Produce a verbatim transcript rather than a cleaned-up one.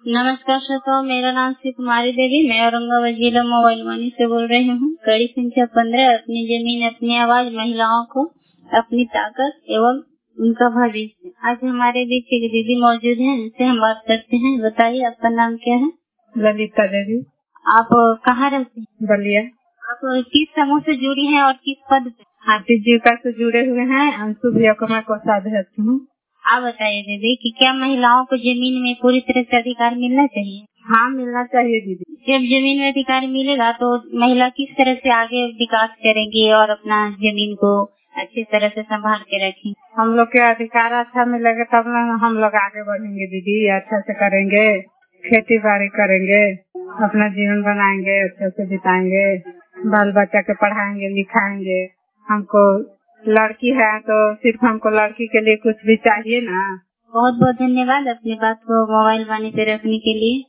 नमस्कार श्रोताओं, मेरा नाम श्री कुमारी देवी, मैं औरंगाबाद जिला मोबाइल वानी से बोल रही हूँ। कड़ी संख्या पंद्रह, अपनी जमीन अपनी आवाज, महिलाओं को अपनी ताकत एवं उनका भविष्य। आज हमारे बीच एक दीदी मौजूद हैं, जिनसे हम बात करते हैं। बताइए, आपका नाम क्या है? ललिता देवी। आप कहाँ रहते हैं? बलिया। आप किस समूह से जुड़ी हैं और किस पद पे? हाथी जीविका से जुड़े हुए हैं। अंशु भैया को साधक हूँ। आप बताइए दीदी कि क्या महिलाओं को जमीन में पूरी तरह से अधिकार मिलना चाहिए? हाँ, मिलना चाहिए दीदी। जब जमीन में अधिकार मिलेगा तो महिला किस तरह से आगे विकास करेंगी और अपना जमीन को अच्छी तरह से संभाल के रखेंगे? हम लोग के अधिकार अच्छा मिलेगा तब ना हम लोग आगे बढ़ेंगे दीदी। अच्छा से करेंगे, खेती बाड़ी करेंगे, अपना जीवन बनाएंगे, अच्छे से बिताएंगे, बाल बच्चा के पढ़ाएंगे लिखाएंगे। हमको लड़की है तो सिर्फ हमको लड़की के लिए कुछ भी चाहिए ना। बहुत बहुत धन्यवाद अपनी बात को मोबाइल वाणी पे रखने के लिए।